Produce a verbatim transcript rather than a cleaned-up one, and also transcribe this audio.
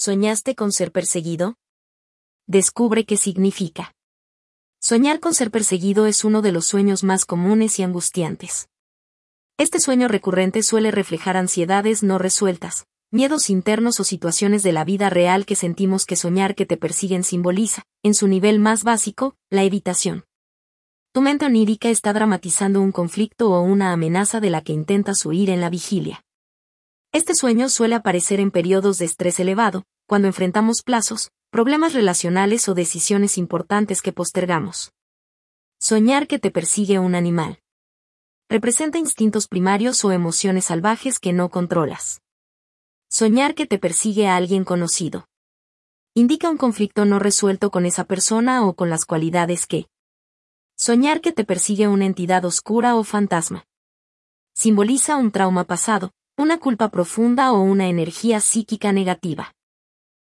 ¿Soñaste con ser perseguido? Descubre qué significa. Soñar con ser perseguido es uno de los sueños más comunes y angustiantes. Este sueño recurrente suele reflejar ansiedades no resueltas, miedos internos o situaciones de la vida real que sentimos que soñar que te persiguen simboliza, en su nivel más básico, la evitación. Tu mente onírica está dramatizando un conflicto o una amenaza de la que intentas huir en la vigilia. Este sueño suele aparecer en periodos de estrés elevado, cuando enfrentamos plazos, problemas relacionales o decisiones importantes que postergamos. Soñar que te persigue un animal. Representa instintos primarios o emociones salvajes que no controlas. Soñar que te persigue a alguien conocido. Indica un conflicto no resuelto con esa persona o con las cualidades que. Soñar que te persigue una entidad oscura o fantasma. Simboliza un trauma pasado, una culpa profunda o una energía psíquica negativa.